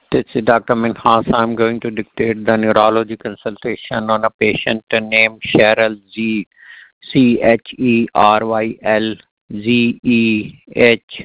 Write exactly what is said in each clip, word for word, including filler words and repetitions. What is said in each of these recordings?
This is Doctor Minhas. I'm going to dictate the neurology consultation on a patient named Cheryl Z. C H E R Y L Z E H.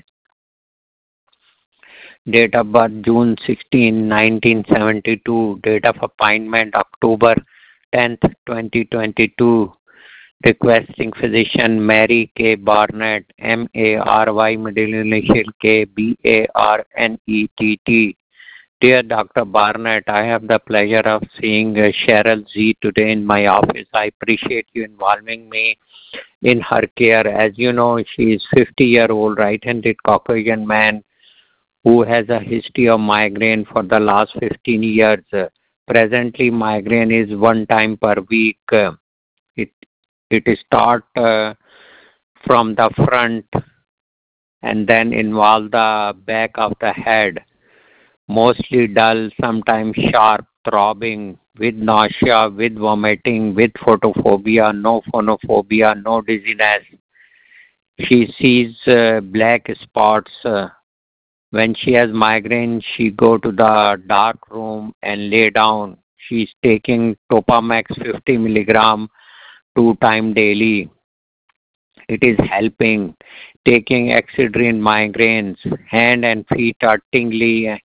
Date of birth June sixteenth, nineteen seventy-two. Date of appointment October tenth, twenty twenty-two. Requesting physician Mary K. Barnett, M A R Y, middle initial K, B A R N E T T. Dear Doctor Barnett, I have the pleasure of seeing uh, Cheryl Z today in my office. I appreciate you involving me in her care. As you know, she is fifty-year-old right-handed Caucasian man who has a history of migraine for the last fifteen years. Uh, presently, migraine is one time per week. Uh, it it starts uh, from the front and then involve the back of the head. Mostly dull, sometimes sharp, throbbing, with nausea, with vomiting, with photophobia, no phonophobia, no dizziness. She sees uh, black spots. Uh, when she has migraine, she go to the dark room and lay down. She's taking Topamax fifty milligram two time daily. It is helping. Taking Excedrin migraines. Hand and feet are tingly.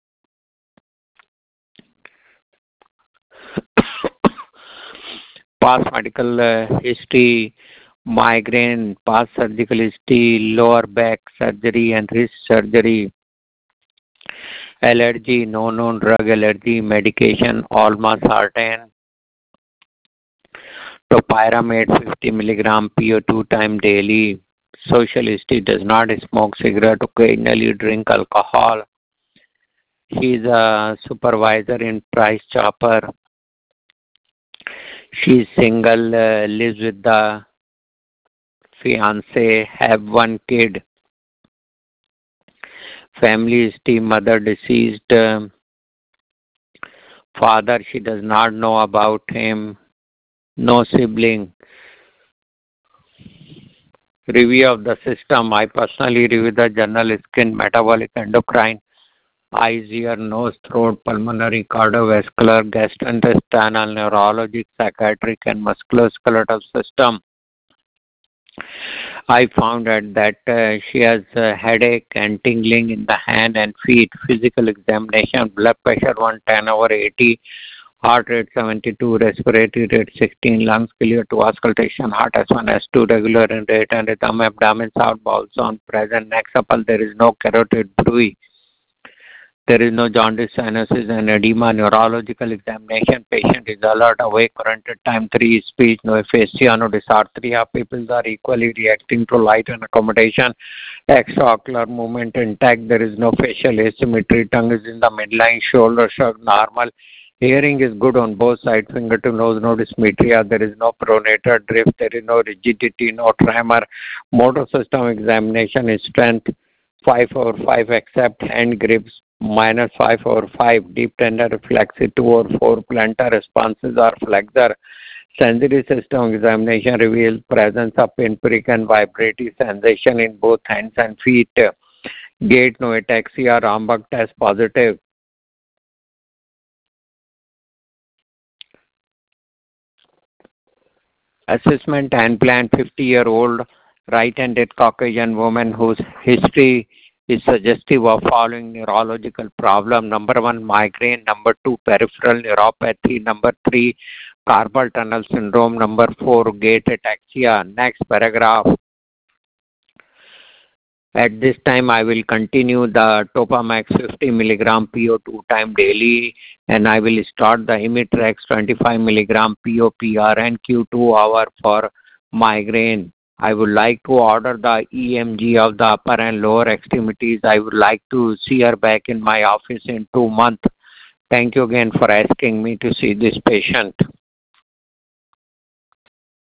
Past medical uh, history, migraine, past surgical history, lower back surgery and wrist surgery, allergy, no known drug allergy, medication, olmesartan, topiramate fifty milligram P O two time daily, social history, does not smoke cigarette, occasionally drink alcohol. He is a supervisor in Price Chopper. She is single, uh, lives with the fiance, have one kid. Family history, mother deceased, um, father she does not know about him, no sibling. Review of the system, I personally review the general skin, metabolic, endocrine, eyes, ear, nose, throat, pulmonary, cardiovascular, gastrointestinal, neurologic, psychiatric, and musculoskeletal system. I found out that uh, she has a headache and tingling in the hand and feet. Physical examination, blood pressure one ten over eighty, heart rate seventy-two, respiratory rate sixteen, lungs clear to auscultation, heart S one, S two, regular in rate and rhythm, abdomen sound, bowel sound present, neck supple, there is no carotid bruit. There is no jaundice, cyanosis, and edema. Neurological examination. Patient is alert, awake, oriented, time three, speech, no aphasia, no dysarthria. Pupils are equally reacting to light and accommodation. Extraocular movement intact. There is no facial asymmetry. Tongue is in the midline. Shoulder shrug normal. Hearing is good on both sides. Finger to nose, no dysmetria. There is no pronator drift. There is no rigidity, no tremor. Motor system examination is strength five over five except hand grips minus five over five, deep tender reflexive two or four, plantar responses are flexor. Sensory system examination reveals presence of pinprick and vibratory sensation in both hands and feet. Gait, no ataxia, Rambach test positive. Assessment and plan, fifty-year-old right-handed Caucasian woman whose history is suggestive of following neurological problem. Number one, migraine. Number two, peripheral neuropathy. Number three, carpal tunnel syndrome. Number four, gait ataxia. Next paragraph. At this time, I will continue the Topamax fifty milligram P O two time daily, and I will start the Imitrex twenty-five milligram P O P R N Q two hour for migraine. I would like to order the E M G of the upper and lower extremities. I would like to see her back in my office in two months. Thank you again for asking me to see this patient.